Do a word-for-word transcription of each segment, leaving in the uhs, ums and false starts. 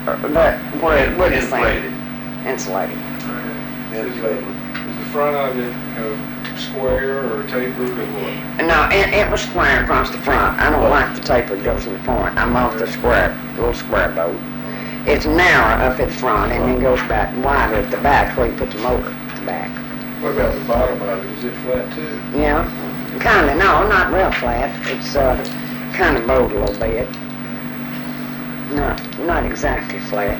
uh, that, where, where the thing, Inflated. insulated. Is the, is the front of it, you know, square or tapered or what? No, it, it was square across the front. I don't like the taper that goes in the front. I'm off the square, little square boat. It's narrow up at the front and then goes back wider at the back where you put the motor at the back. What about the bottom of it? Is it flat too? Yeah, kinda, no, not real flat. It's, uh, kinda bowed a little bit. Not, not exactly flat.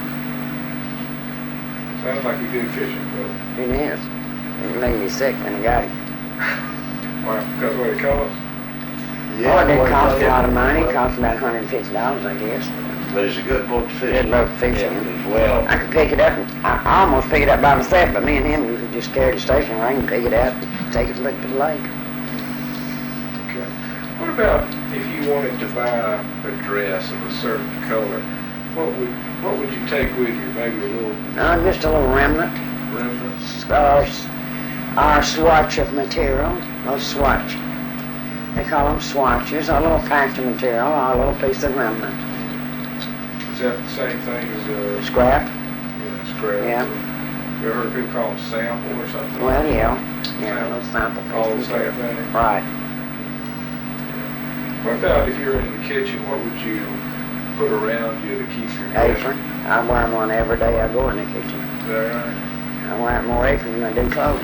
Sounds like a good fishing boat. It is. It made me sick when I got it. Why? Because what it costs? Oh, it didn't cost a lot of money. It cost about a hundred and fifty dollars, I guess. But it's a good boat to fish. Good boat to fish in. As well. I could pick it up, and I I almost pick it up by myself, but me and him usually just carry the station wagon and pick it up and take it to look at the lake. Okay. What about if you wanted to buy a dress of a certain color? What would what would you take with you? Maybe a little Uh, just a little remnant, remnant? uh, our swatch of material, a swatch. They call them swatches, a little patch of material, or a little piece of remnant. Is that the same thing as a Scrap? yeah, scrap? Yeah. You ever heard people call them sample or something? Well, yeah, yeah, a little sample piece All of the same material. thing? Right. What about if you're in the kitchen, what would you put around you to keep your dress? Apron. I wear one every day I go in the kitchen. Is that right? I wear more apron than I do clothes.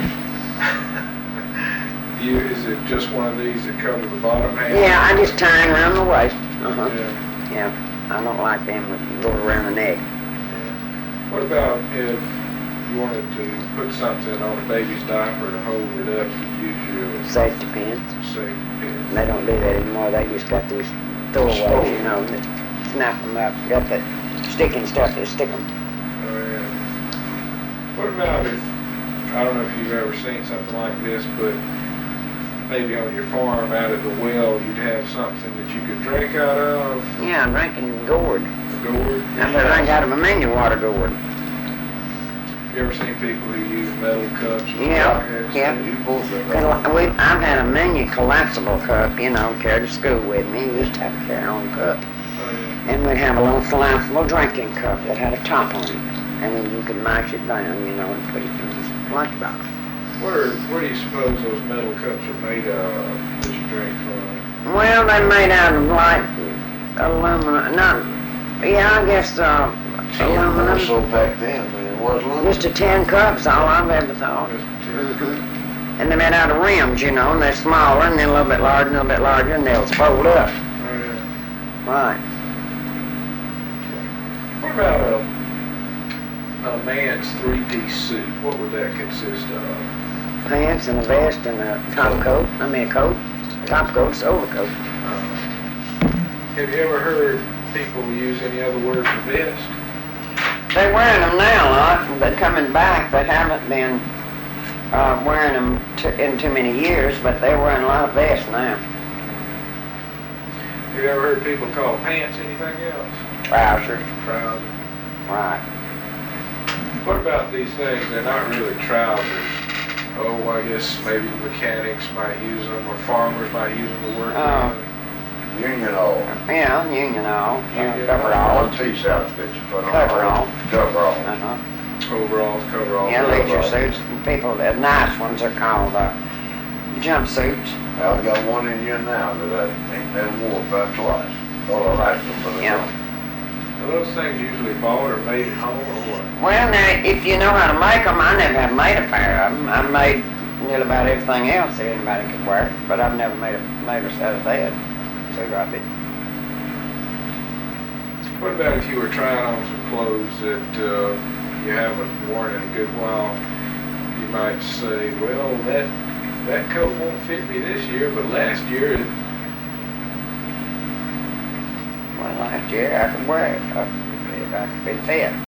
You, is it just one of these that cover the bottom half? Yeah, I just tie them around the waist. Uh-huh. Yeah. Yeah, I don't like them that go around the neck. Yeah. What about if you wanted to put something on a baby's diaper to hold it up, you use your Safety pins. safety pin? They don't do that anymore. They just got these throwaways, you know, that snap them up. Got that sticking stuff that stick them. Oh, yeah. What about if, I don't know if you've ever seen something like this, but maybe on your farm out at the well, you'd have something that you could drink out of, Yeah, I'm drinking gourd. a gourd. I better drink out of a mineral water gourd. You ever seen people who use metal cups? or Yeah, something like that? yeah. You both have Cause that. we, I've had a mini collapsible cup, you know, carried to school with me. We used to have to carry our own cup. Oh, yeah. And we'd have a little collapsible drinking cup that had a top on it. And then you could mash it down, you know, and put it in the lunchbox. What are, what do you suppose those metal cups are made of that you drink from? Well, they're made out of like aluminum, not, yeah, I guess, uh, aluminum. Also back then, when it was aluminum. Just a tin cup's all I've ever thought. Just hmm And they're made out of rims, you know, and they're smaller and then a little bit larger and a little bit larger and they'll fold up. Oh, yeah. Right. What about a, a man's three-piece suit? What would that consist of? Pants and a vest and a top coat, I mean a coat, top coat's overcoat. Uh, have you ever heard people use any other word for vest? They're wearing them now a lot, but coming back, they haven't been uh, wearing them t- in too many years, but they're wearing a lot of vests now. Have you ever heard people call pants anything else? Trousers. Trousers. Right. What about these things? They're not really trousers. Oh, I guess maybe mechanics might use them, or farmers might use them to work Oh. on. Union all. Yeah, union all, uh, Union cover all. all. One piece outfit you put on. Cover all. Cover all. Uh-huh. Overalls, coveralls. Yeah, cover leisure all. suits. People, the nice ones are called uh, jumpsuits. I've got one in here now that I ain't never wore about twice. All I like them, but I Yeah. don't. Are those things usually bought or made at home, or what? Well, now, if you know how to make them, I never have made a pair of them. I made nearly about everything else that anybody could wear, but I've never made a made a set of that. So I did. What about if you were trying on some clothes that uh, you haven't worn in a good while? You might say, well, that that coat won't fit me this year, but last year it... Well, last year I could wear it uh, if I could be fit.